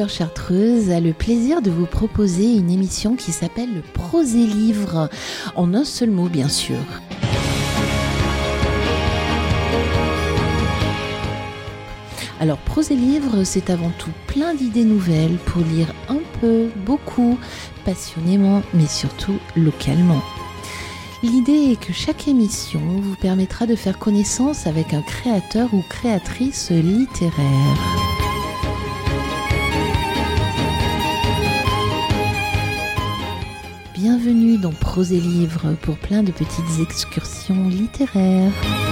Couleur Chartreuse a le plaisir de vous proposer une émission qui s'appelle le Prosélivre, en un seul mot bien sûr. Alors Prosélivre, c'est avant tout plein d'idées nouvelles pour lire un peu, beaucoup, passionnément, mais surtout localement. L'idée est que chaque émission vous permettra de faire connaissance avec un créateur ou créatrice littéraire. Bienvenue dans Prosélivre pour plein de petites excursions littéraires.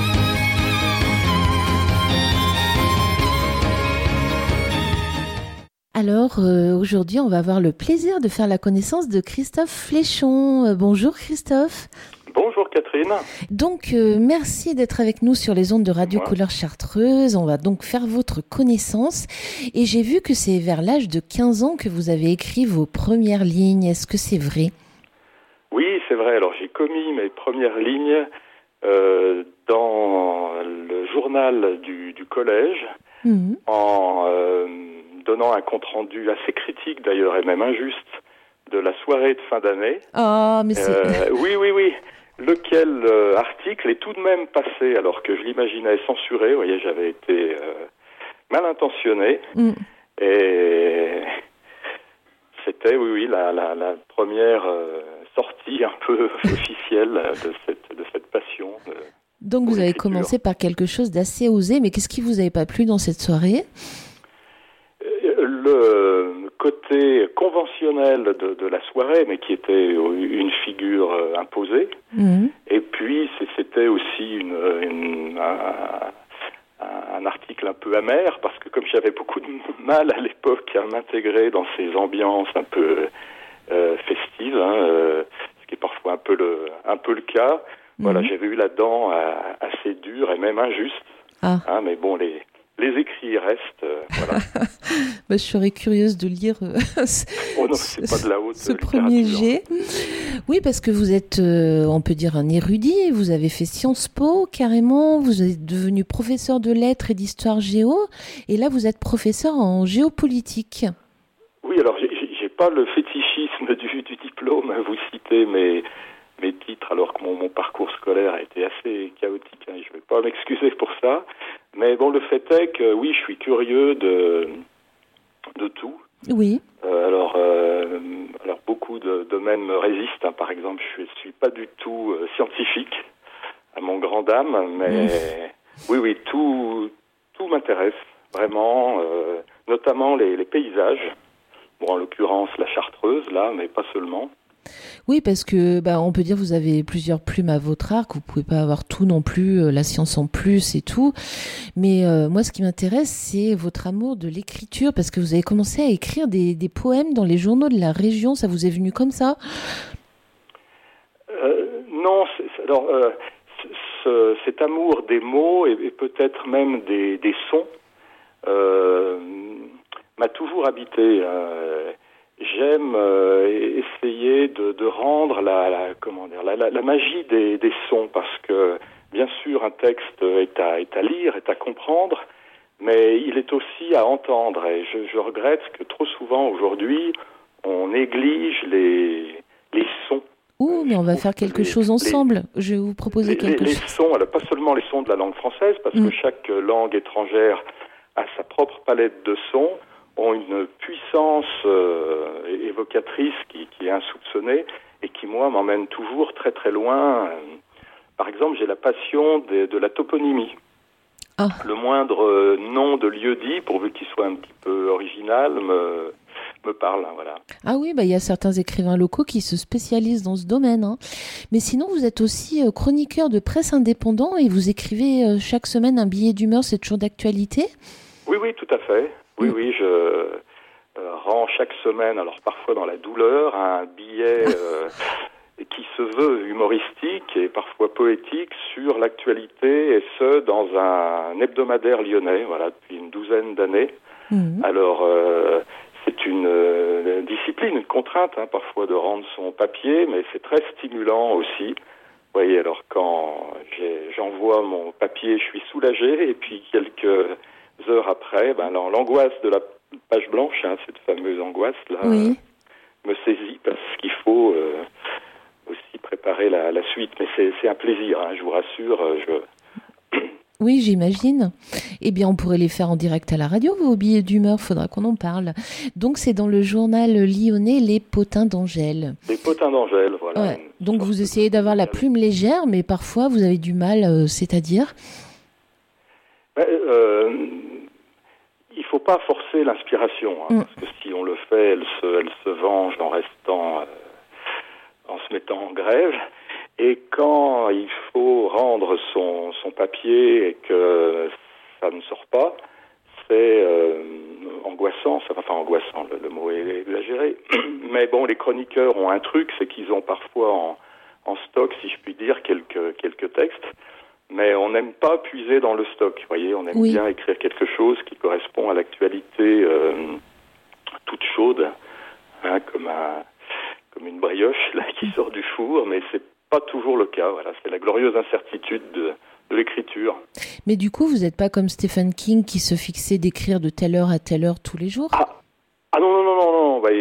Alors, aujourd'hui, on va avoir le plaisir de faire la connaissance de Christophe Fléchon. Bonjour Christophe. Bonjour Catherine. Donc, merci d'être avec nous sur les ondes de Radio Couleur Chartreuse. On va donc faire votre connaissance. Et j'ai vu que c'est vers l'âge de 15 ans que vous avez écrit vos premières lignes. Est-ce que c'est vrai ? Oui, c'est vrai. Alors, j'ai commis mes premières lignes dans le journal du collège en donnant un compte-rendu assez critique d'ailleurs et même injuste de la soirée de fin d'année. Ah, mais c'est... Oui. Lequel article est tout de même passé alors que je l'imaginais censuré. Vous voyez, j'avais été mal intentionné. Et c'était, la première sortie un peu officielle de cette passion. Donc vous avez commencé par quelque chose d'assez osé, mais qu'est-ce qui vous avait pas plu dans cette soirée ? Le côté conventionnel de la soirée, mais qui était une figure imposée. Et puis, c'était aussi un article un peu amer, parce que comme j'avais beaucoup de mal à l'époque à m'intégrer dans ces ambiances un peu festives, ce qui est parfois un peu le cas, voilà, j'avais eu la dent assez dure et même injuste. Mais bon, les écrits restent, voilà. Je serais curieuse de lire ce premier jet. Oui, parce que vous êtes, on peut dire, un érudit. Vous avez fait Sciences Po, carrément. Vous êtes devenu professeur de lettres et d'histoire géo. Et là, vous êtes professeur en géopolitique. Oui, alors, j'ai pas le fétichisme du diplôme. Vous citez mes titres, alors que mon parcours scolaire a été assez chaotique. Je ne vais pas m'excuser pour ça. Mais bon, le fait est que, oui, je suis curieux de tout. Oui. Alors, beaucoup de domaines me résistent. Par exemple, je suis pas du tout scientifique, à mon grand dam, mais oui, tout m'intéresse, vraiment, notamment les paysages. Bon, en l'occurrence, la Chartreuse, là, mais pas seulement. Oui, parce que on peut dire que vous avez plusieurs plumes à votre arc. Vous pouvez pas avoir tout non plus, la science en plus et tout. Mais moi, ce qui m'intéresse, c'est votre amour de l'écriture, parce que vous avez commencé à écrire des poèmes dans les journaux de la région. Ça vous est venu comme ça ? Non, cet amour des mots et peut-être même des sons m'a toujours habité. J'aime essayer de rendre la magie des sons, parce que bien sûr un texte est à lire, est à comprendre, mais il est aussi à entendre. Et je regrette que trop souvent aujourd'hui on néglige les sons. Mais on va faire quelque chose ensemble. Je vais vous proposer quelque chose. Les sons, alors pas seulement les sons de la langue française, parce que chaque langue étrangère a sa propre palette de sons, ont une puissance évocatrice qui est insoupçonnée et qui, moi, m'emmène toujours très très loin. Par exemple, j'ai la passion de la toponymie. Le moindre nom de lieu-dit, pourvu qu'il soit un petit peu original, me parle. Voilà. Ah oui, il y a certains écrivains locaux qui se spécialisent dans ce domaine. Mais sinon, vous êtes aussi chroniqueur de presse indépendant et vous écrivez chaque semaine un billet d'humeur, c'est toujours d'actualité ? Oui, tout à fait. Oui, je rends chaque semaine, alors parfois dans la douleur, un billet qui se veut humoristique et parfois poétique sur l'actualité, et ce, dans un hebdomadaire lyonnais, voilà, depuis une douzaine d'années. Alors, c'est une discipline, une contrainte, parfois de rendre son papier, mais c'est très stimulant aussi. Vous voyez, alors quand j'envoie mon papier, je suis soulagé, et puis quelques heures après, l'angoisse de la page blanche, hein, cette fameuse angoisse là, Oui. me saisit parce qu'il faut aussi préparer la suite. Mais c'est un plaisir, hein, je vous rassure. Oui, j'imagine. Eh bien, on pourrait les faire en direct à la radio, vos billets d'humeur, faudra qu'on en parle. Donc, c'est dans le journal lyonnais Les Potins d'Angèle. Les potins d'Angèle, voilà. Ouais. Donc, vous essayez d'avoir la plume légère, mais parfois, vous avez du mal, c'est-à-dire? Il faut pas forcer l'inspiration, hein, parce que si on le fait, elle se venge en restant, en se mettant en grève. Et quand il faut rendre son papier et que ça ne sort pas, c'est angoissant. Enfin, angoissant, le mot est exagéré. Mais bon, les chroniqueurs ont un truc, c'est qu'ils ont parfois en stock, si je puis dire, quelques textes. Mais on n'aime pas puiser dans le stock, vous voyez, on aime bien écrire quelque chose qui correspond à l'actualité toute chaude, hein, comme une brioche là qui sort du four, mais c'est pas toujours le cas. Voilà, c'est la glorieuse incertitude de l'écriture. Mais du coup, vous n'êtes pas comme Stephen King qui se fixait d'écrire de telle heure à telle heure tous les jours? Ah non. Bah,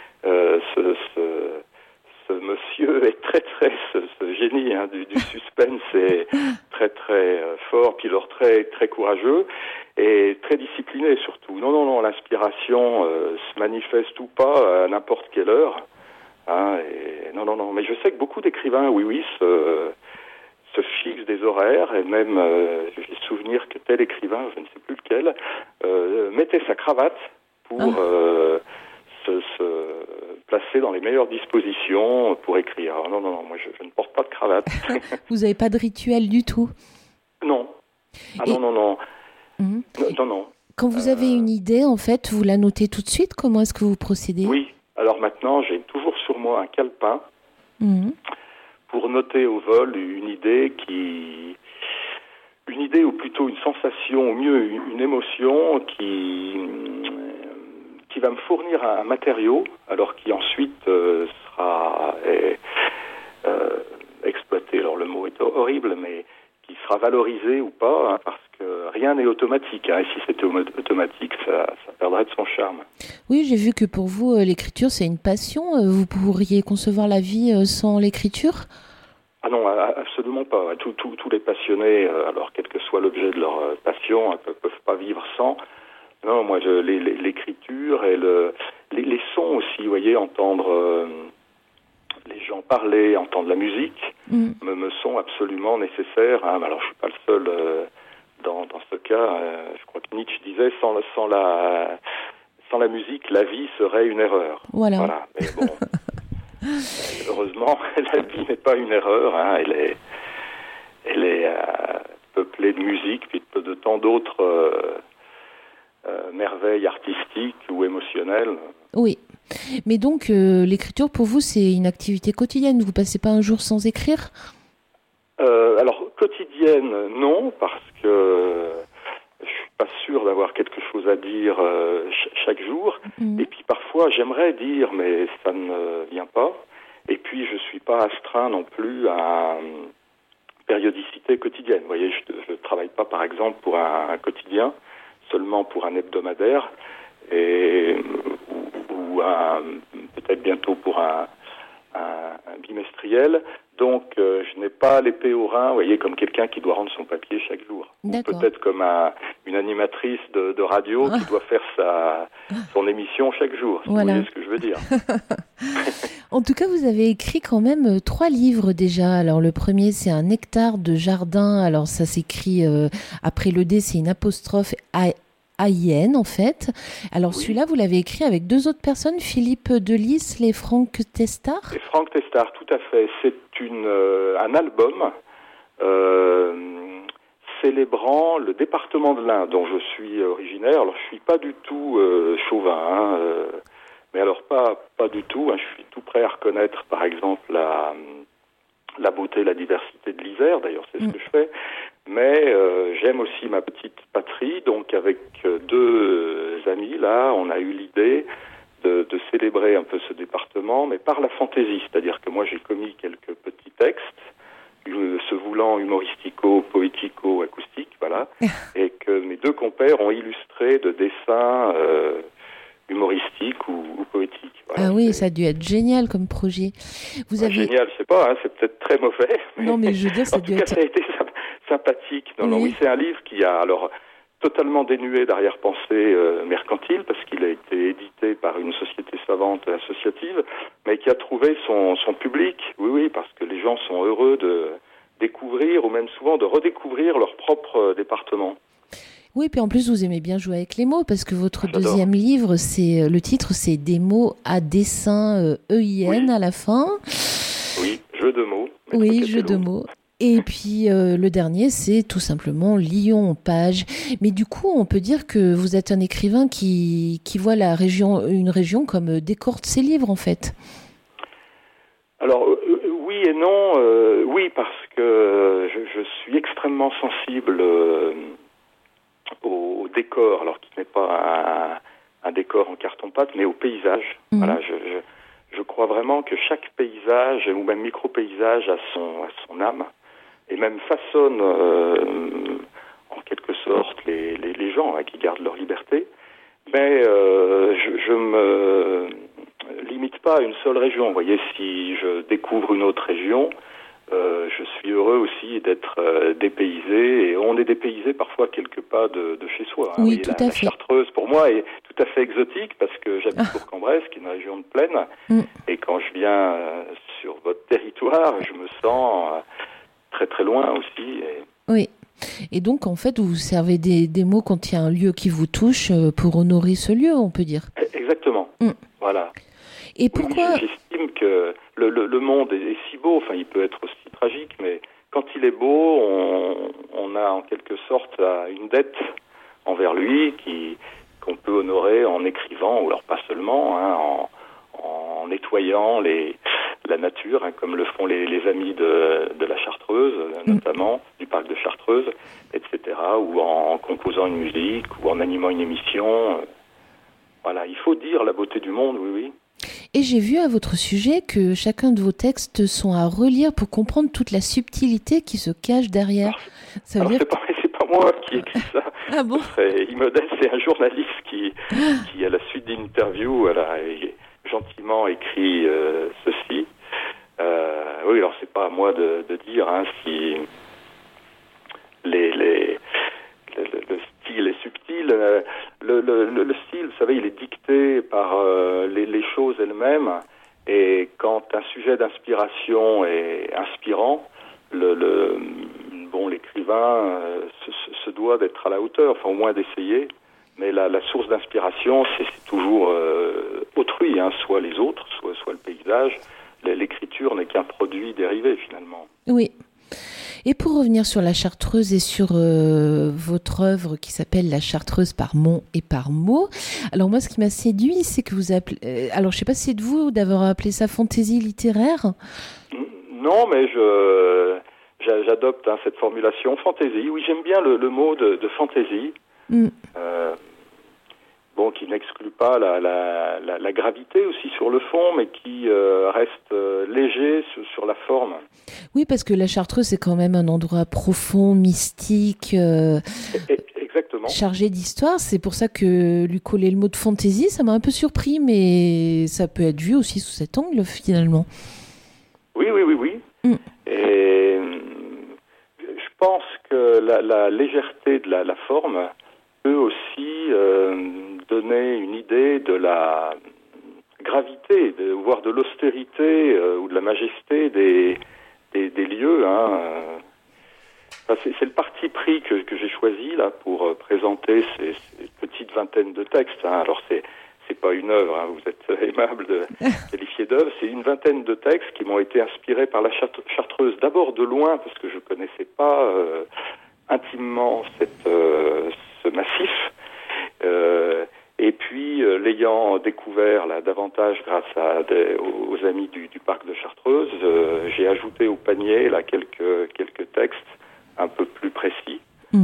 ce monsieur est ce génie, hein, du suspense est très fort, puis alors très courageux et très discipliné surtout. Non, l'inspiration se manifeste ou pas à n'importe quelle heure. Hein, et non. Mais je sais que beaucoup d'écrivains, oui, se fixent des horaires et même j'ai souvenir que tel écrivain, je ne sais plus lequel, mettait sa cravate pour se placer dans les meilleures dispositions pour écrire. Non, moi je ne porte pas de cravate. Vous n'avez pas de rituel du tout? Non. Non. Non. Quand vous avez une idée, en fait, vous la notez tout de suite? Comment est-ce que vous procédez? Oui. Alors maintenant, j'ai toujours sur moi un calepin pour noter au vol une idée ou plutôt une sensation, ou mieux une émotion qui va me fournir un matériau, alors qui ensuite sera exploité. Alors le mot est horrible, mais qui sera valorisé ou pas, hein, parce que rien n'est automatique. Hein, et si c'était automatique, ça perdrait de son charme. Oui, j'ai vu que pour vous, l'écriture, c'est une passion. Vous pourriez concevoir la vie sans l'écriture? Ah non, absolument pas. Tous les passionnés, alors quel que soit l'objet de leur passion, ne peuvent pas vivre sans. Non, moi, l'écriture et les sons aussi, vous voyez, entendre les gens parler, entendre la musique, me sont absolument nécessaires. Hein. Alors, je suis pas le seul dans ce cas. Je crois que Nietzsche disait, sans la musique, la vie serait une erreur. Voilà. Mais bon, heureusement, la vie n'est pas une erreur. Hein. Elle est peuplée de musique, puis de tant d'autres merveilles artistiques ou émotionnelles. Oui. Mais donc, l'écriture, pour vous, c'est une activité quotidienne. Vous passez pas un jour sans écrire? Alors, quotidienne, non, parce que je suis pas sûr d'avoir quelque chose à dire chaque jour. Et puis, parfois, j'aimerais dire, mais ça ne vient pas. Et puis, je suis pas astreint non plus à périodicité quotidienne. Vous voyez, je travaille pas, par exemple, pour un quotidien, seulement pour un hebdomadaire, ou peut-être bientôt pour un bimestriel. Donc, je n'ai pas l'épée au rein, vous voyez, comme quelqu'un qui doit rendre son papier chaque jour. D'accord. Ou peut-être comme une animatrice de radio qui doit faire son émission chaque jour, si vous voyez ce que je veux dire. En tout cas, vous avez écrit quand même 3 livres déjà. Alors, le premier, c'est Un hectare de jardin. Alors, ça s'écrit, après le D, c'est une apostrophe AIN, en fait. Alors, celui-là, vous l'avez écrit avec 2 autres personnes, Philippe Delis et Franck Testard. Et Franck Testard, tout à fait. C'est un album célébrant le département de l'Ain, dont je suis originaire. Alors, je suis pas du tout chauvin, hein, mais alors pas du tout. Hein. Je suis tout prêt à reconnaître, par exemple, la beauté, la diversité de l'Isère. D'ailleurs, c'est ce que je fais. Mais j'aime aussi ma petite patrie. Donc, avec 2 amis, là, on a eu l'idée de célébrer un peu ce département, mais par la fantaisie. C'est-à-dire que moi, j'ai commis quelques petits textes, se voulant humoristico, poético, acoustiques, voilà, et que mes 2 compères ont illustré de dessins humoristique ou poétique. Voilà, Ah oui, ça a dû être génial comme projet. Vous avez... Génial, je sais pas, hein, c'est peut-être très mauvais. Non, mais je veux dire, ça En a tout dû cas, être... ça a été sympathique. Non, oui, c'est un livre qui a alors totalement dénué d'arrière-pensée mercantile, parce qu'il a été édité par une société savante associative, mais qui a trouvé son public. Oui, parce que les gens sont heureux de découvrir, ou même souvent de redécouvrir leur propre département. Oui, puis en plus, vous aimez bien jouer avec les mots, parce que votre J'adore. deuxième livre, le titre, c'est Des mots à dessin EIN à la fin. Oui, jeu de mots. Oui, jeu de mots. Et puis le dernier, c'est tout simplement Lyon en page. Mais du coup, on peut dire que vous êtes un écrivain qui voit une région comme décor de ses livres, en fait. Alors, oui et non. Oui, parce que je suis extrêmement sensible au décor, alors qui n'est pas un décor en carton-pâte, mais au paysage. Mmh. Voilà, je crois vraiment que chaque paysage, ou même micro-paysage, a son âme, et même façonne en quelque sorte les gens qui gardent leur liberté. Mais je me limite pas à une seule région. Vous voyez, si je découvre une autre région, je suis heureux aussi d'être dépaysé, et on est dépaysé parfois quelques pas de chez soi. Oui, tout à fait. La Chartreuse, pour moi, est tout à fait exotique, parce que j'habite Bourg-en-Bresse, qui est une région de plaine, et quand je viens sur votre territoire, je me sens très très loin aussi. Oui. Et donc, en fait, vous servez des mots quand il y a un lieu qui vous touche pour honorer ce lieu, on peut dire. Exactement. Voilà. Et pourquoi... J'estime que le monde est si beau, enfin, il peut être aussi tragique, mais quand il est beau, on a en quelque sorte une dette envers lui qu'on peut honorer en écrivant, ou alors pas seulement, en nettoyant la nature, comme le font les amis de la Chartreuse, notamment, du parc de Chartreuse, etc., ou en composant une musique, ou en animant une émission. Voilà, il faut dire la beauté du monde, oui. Et j'ai vu à votre sujet que chacun de vos textes sont à relire pour comprendre toute la subtilité qui se cache derrière. C'est pas moi qui écris ça. Ah bon? C'est immodeste, c'est un journaliste qui à la suite d'une interview, a gentiment écrit ceci. Oui, alors c'est pas à moi de dire si le style est subtil. Le style, vous savez, il est dicté par les choses elles-mêmes, et quand un sujet d'inspiration est inspirant, l'écrivain se doit d'être à la hauteur, enfin au moins d'essayer. Mais la source d'inspiration, c'est toujours autrui, soit les autres, soit le paysage. L'écriture n'est qu'un produit dérivé, finalement. Oui. Et pour revenir sur la Chartreuse et sur votre œuvre qui s'appelle La Chartreuse par mots et par mots, alors moi, ce qui m'a séduit, c'est que vous appelez... alors, je ne sais pas si c'est de vous d'avoir appelé ça fantaisie littéraire. Non, mais j'adopte cette formulation, fantaisie. Oui, j'aime bien le mot de fantaisie. Qui n'exclut pas la gravité aussi sur le fond, mais qui reste léger sur la forme. Oui, parce que la Chartreuse, c'est quand même un endroit profond, mystique, exactement, chargé d'histoire. C'est pour ça que lui coller le mot de fantaisie, ça m'a un peu surpris, mais ça peut être vu aussi sous cet angle, finalement. Oui. Et je pense que la légèreté de la forme peut aussi donner une idée de la gravité, voire de l'austérité ou de la majesté des lieux. C'est le parti pris que j'ai choisi là pour présenter ces petites vingtaines de textes. Alors c'est pas une œuvre, vous êtes aimable de qualifier d'œuvre. C'est une vingtaine de textes qui m'ont été inspirés par la Chartreuse. D'abord de loin, parce que je connaissais pas intimement ce massif. Et puis, l'ayant découvert davantage grâce aux amis du parc de Chartreuse, j'ai ajouté au panier quelques textes un peu plus précis.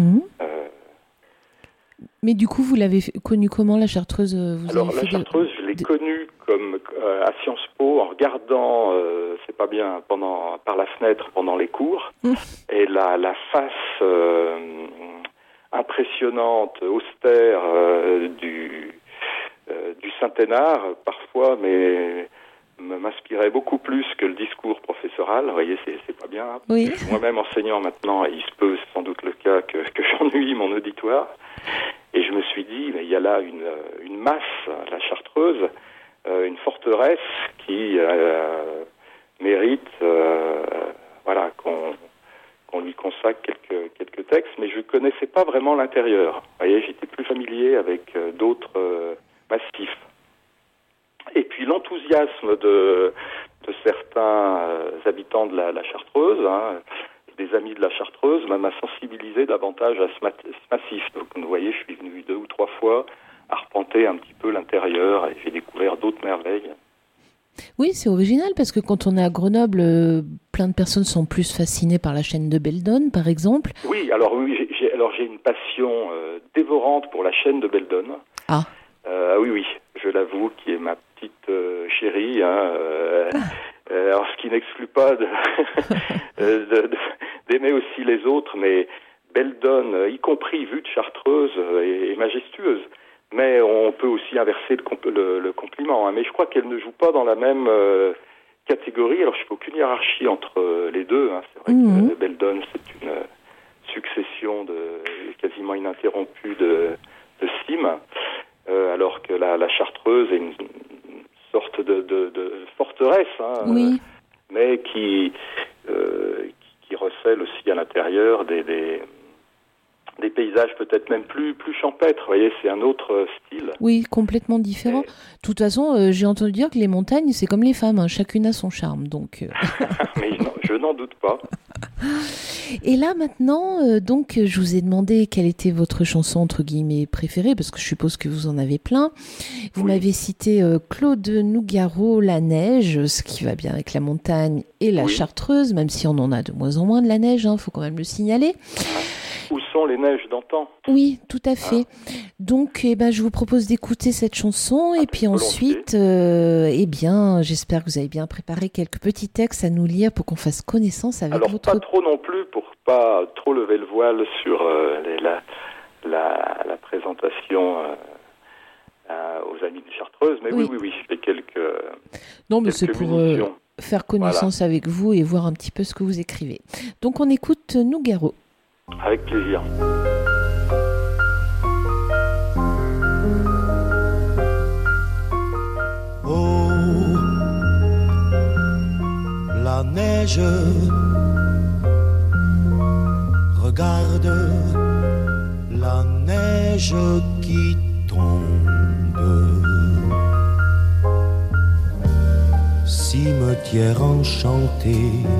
Mais du coup, vous l'avez connu comment, la Chartreuse? La Chartreuse, je l'ai connue comme à Sciences Po, en regardant, c'est pas bien, par la fenêtre pendant les cours, et la face impressionnante, austère du Saint-Hénard, parfois, mais m'inspirait beaucoup plus que le discours professoral. Vous voyez, c'est pas bien. Oui. Moi-même enseignant maintenant, il se peut, c'est sans doute le cas, que j'ennuie mon auditoire. Et je me suis dit, mais il y a là une masse, la Chartreuse, une forteresse qui mérite voilà, qu'on lui consacre quelques textes, mais je ne connaissais pas vraiment l'intérieur. Vous voyez, j'étais plus familier avec d'autres massifs. Et puis l'enthousiasme de certains habitants de la Chartreuse, des amis de la Chartreuse, m'a sensibilisé davantage à ce massif. Donc vous voyez, je suis venu 2 ou 3 fois arpenter un petit peu l'intérieur et j'ai découvert d'autres merveilles. Oui, c'est original parce que quand on est à Grenoble, plein de personnes sont plus fascinées par la chaîne de Beldon, par exemple. Oui, j'ai une passion dévorante pour la chaîne de Beldon. Ah. Oui, je l'avoue, qui est ma petite chérie. Alors, ce qui n'exclut pas d'aimer aussi les autres, mais Beldon, y compris vue de Chartreuse, est majestueuse. Mais on peut aussi inverser le compliment. Mais je crois qu'elle ne joue pas dans la même catégorie. Alors, je ne fais aucune hiérarchie entre les deux. C'est vrai que Beldon, c'est une succession quasiment ininterrompue de cimes, alors que la Chartreuse est une sorte de forteresse, oui. Mais qui recèle aussi à l'intérieur des paysages peut-être même plus champêtres. Vous voyez, c'est un autre style. Oui, complètement différent. De toute façon, j'ai entendu dire que les montagnes, c'est comme les femmes, chacune a son charme. Donc, Mais non, je n'en doute pas. Et là maintenant, donc, je vous ai demandé quelle était votre chanson entre guillemets préférée, parce que je suppose que vous en avez plein. Vous m'avez cité Claude Nougaro, La Neige, ce qui va bien avec la montagne et la Chartreuse, même si on en a de moins en moins de la neige, faut quand même le signaler. Où sont les neiges d'antan ? Oui, tout à fait. Donc, je vous propose d'écouter cette chanson et puis ensuite, j'espère que vous avez bien préparé quelques petits textes à nous lire pour qu'on fasse connaissance avec votre... Alors, pas trop non plus, pour pas trop lever le voile sur la présentation aux amis de Chartreuse, mais oui, je fais quelques... Non, mais c'est pour faire connaissance avec vous et voir un petit peu ce que vous écrivez. Donc, on écoute Nougaro. Avec plaisir. Oh, la neige, regarde la neige qui tombe. Cimetière enchanté,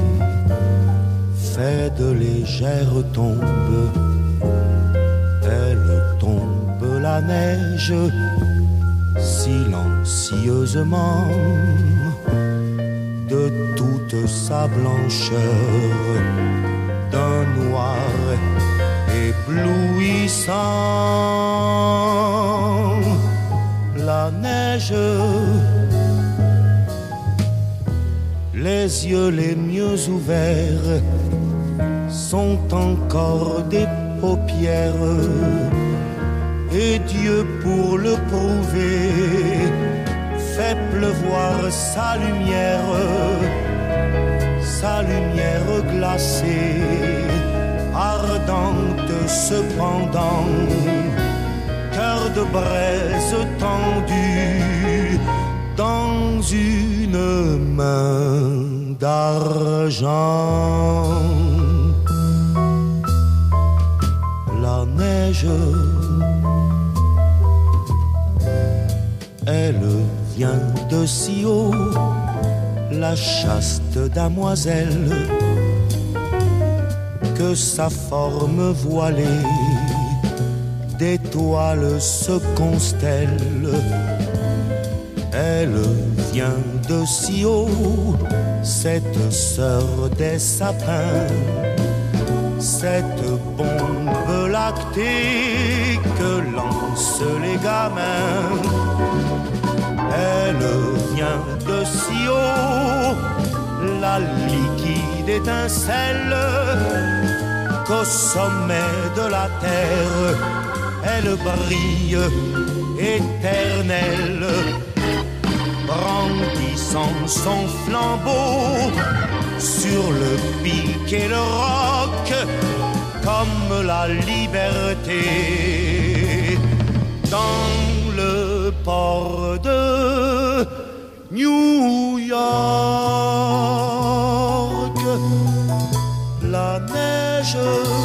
fait de légères tombes, elle tombe la neige silencieusement de toute sa blancheur, d'un noir éblouissant. La neige, les yeux les mieux ouverts, sont encore des paupières, et Dieu pour le prouver fait pleuvoir sa lumière glacée, ardente cependant, cœur de braise tendu dans une main d'argent. La neige, elle vient de si haut, la chaste damoiselle, que sa forme voilée d'étoiles se constelle. Elle vient de si haut, cette sœur des sapins, cette bombe lactée que lancent les gamins. Elle vient de si haut, la liquide étincelle, qu'au sommet de la terre, elle brille éternel, brandissant son flambeau sur le pic et le roc, comme la liberté dans le port de New York. La neige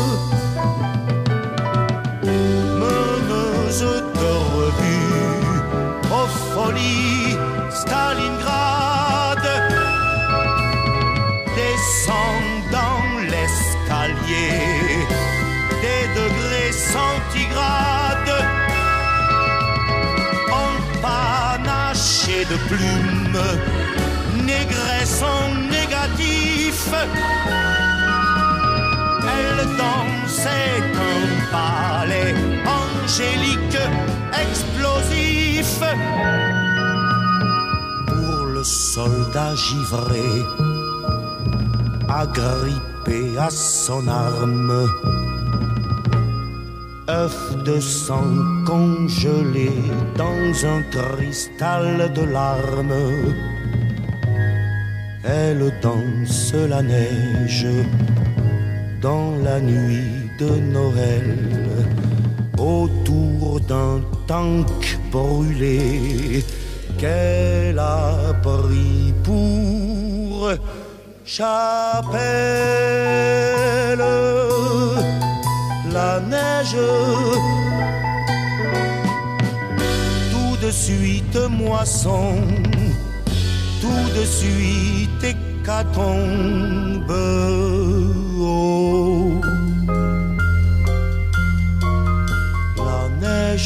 meneuse de revue aux folies Stalingrad descend dans l'escalier des degrés centigrades, empanaché de plumes, négresse en négatif. Elle dansait un ballet angélique, explosif. Pour le soldat givré, agrippé à son arme, œuf de sang congelé dans un cristal de larmes. Elle danse la neige dans la nuit de Noël, autour d'un tank brûlé qu'elle a pris pour chapelle. La neige, tout de suite moisson, tout de suite hécatombe. Oh. La neige,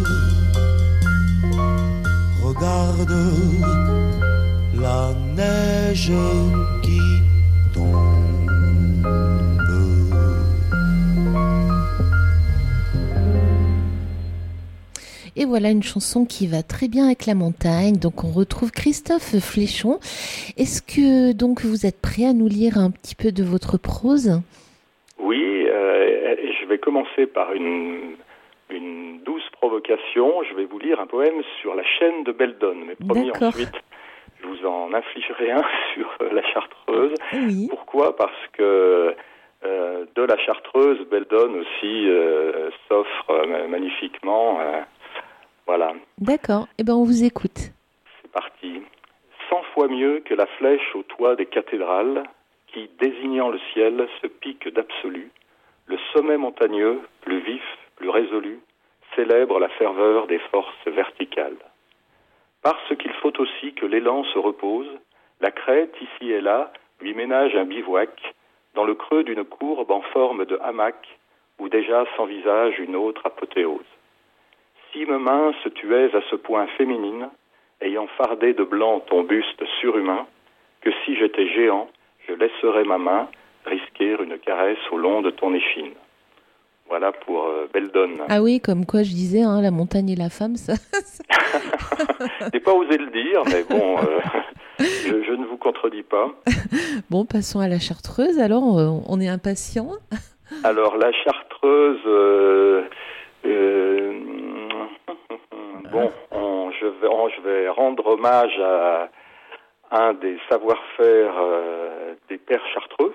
regarde la neige qui tombe. Et voilà une chanson qui va très bien avec la montagne. Donc on retrouve Christophe Fléchon. Est-ce que donc vous êtes prêt à nous lire un petit peu de votre prose ? Oui, et je vais commencer par une douce provocation. Je vais vous lire un poème sur la chaîne de Beldon. Mais promis, D'accord. ensuite, je vous en infligerai un sur la Chartreuse. Oui. Pourquoi ? Parce que de la Chartreuse, Beldon aussi s'offre magnifiquement. Voilà. D'accord. Eh bien, on vous écoute. C'est parti. 100 fois mieux que la flèche au toit des cathédrales, qui, désignant le ciel, se pique d'absolu, le sommet montagneux, plus vif, plus résolu, célèbre la ferveur des forces verticales. Parce qu'il faut aussi que l'élan se repose, la crête, ici et là, lui ménage un bivouac, dans le creux d'une courbe en forme de hamac, où déjà s'envisage une autre apothéose. Cime mince, tu es à ce point féminine, ayant fardé de blanc ton buste surhumain, que si j'étais géant, je laisserais ma main risquer une caresse au long de ton échine. Voilà pour Beldon. Ah oui, comme quoi je disais, hein, la montagne et la femme, ça... J'ai pas osé le dire, mais bon, je ne vous contredis pas. Bon, passons à la Chartreuse, alors on est impatient. Alors, la Chartreuse... je vais rendre hommage à un des savoir-faire des pères chartreux,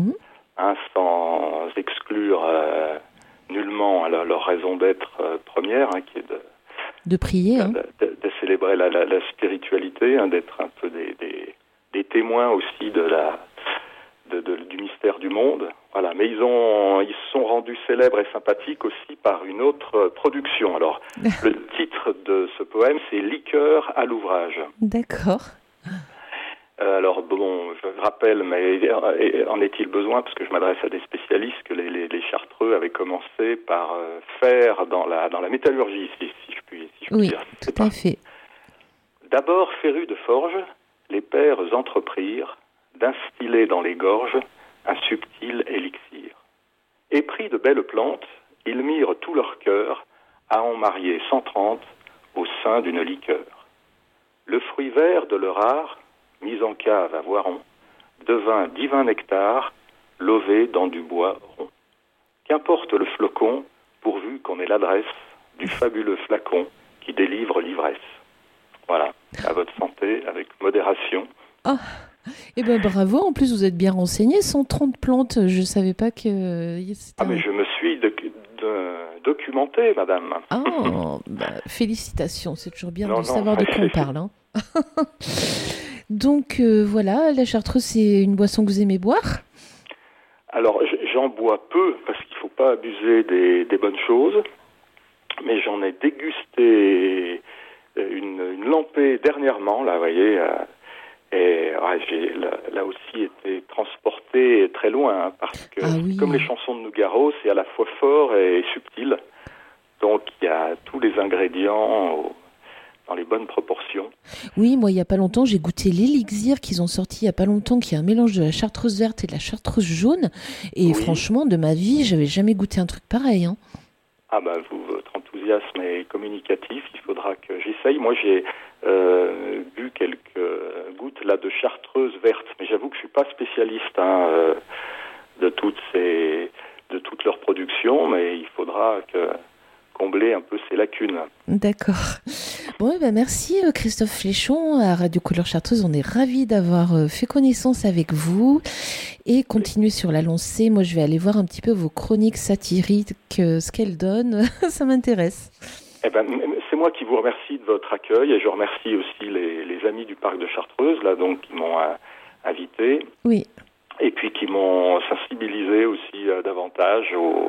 sans exclure nullement leur raison d'être première, qui est de prier, de célébrer la spiritualité, d'être un peu des témoins aussi du mystère du monde. Voilà, mais ils se sont rendus célèbres et sympathiques aussi par une autre production. Alors, le titre de ce poème, c'est « Liqueur à l'ouvrage ». D'accord. Alors, bon, je rappelle, mais en est-il besoin, parce que je m'adresse à des spécialistes, que les Chartreux avaient commencé par faire dans la métallurgie, si je puis dire. Oui, tout à fait. D'abord férus de forge, les pères entreprirent d'instiller dans les gorges un subtil élixir. Épris de belles plantes, ils mirent tout leur cœur à en marier 130 au sein d'une liqueur. Le fruit vert de leur art, mis en cave à Voiron, devint divin nectar, lové dans du bois rond. Qu'importe le flocon, pourvu qu'on ait l'adresse du fabuleux flacon qui délivre l'ivresse. Voilà, à votre santé, avec modération. Ah, eh ben bravo, en plus vous êtes bien renseigné, 130 plantes, je savais pas que... Mais je me suis documenté, madame. Ah, félicitations, c'est toujours bien de savoir de quoi on parle. Hein. Donc voilà, la chartreuse, c'est une boisson que vous aimez boire ? Alors, j'en bois peu, parce qu'il ne faut pas abuser des bonnes choses, mais j'en ai dégusté une lampée dernièrement, là, vous voyez, et j'ai là aussi été transporté très loin, hein, parce que comme les chansons de Nougaro, c'est à la fois fort et subtil, donc il y a tous les ingrédients dans les bonnes proportions. Oui, moi, il n'y a pas longtemps, j'ai goûté l'élixir qu'ils ont sorti il n'y a pas longtemps, qui est un mélange de la chartreuse verte et de la chartreuse jaune. Et franchement, de ma vie, j'avais jamais goûté un truc pareil. Hein. Votre enthousiasme est communicatif, il faudra que j'essaye. Moi, j'ai bu quelques gouttes là de chartreuse verte, mais j'avoue que je suis pas spécialiste de toute leur production, mais il faudra combler un peu ces lacunes. D'accord. Bon, merci Christophe Fléchon à Radio Couleur Chartreuse. On est ravis d'avoir fait connaissance avec vous et continuer sur la lancée. Moi, je vais aller voir un petit peu vos chroniques satiriques, ce qu'elles donnent. Ça m'intéresse. C'est moi qui vous remercie de votre accueil et je remercie aussi les amis du parc de Chartreuse là, donc, qui m'ont invité. Oui. Et puis qui m'ont sensibilisé aussi davantage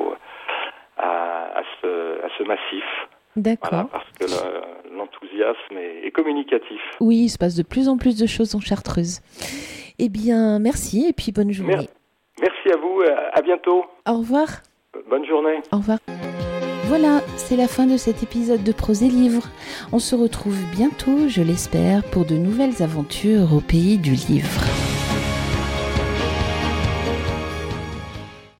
à ce massif. D'accord. Voilà, parce que l'enthousiasme est communicatif. Oui, il se passe de plus en plus de choses en Chartreuse. Eh bien, merci et puis bonne journée. Merci à vous, à bientôt. Au revoir. Bonne journée. Au revoir. Voilà, c'est la fin de cet épisode de Prose et Livres. On se retrouve bientôt, je l'espère, pour de nouvelles aventures au pays du livre.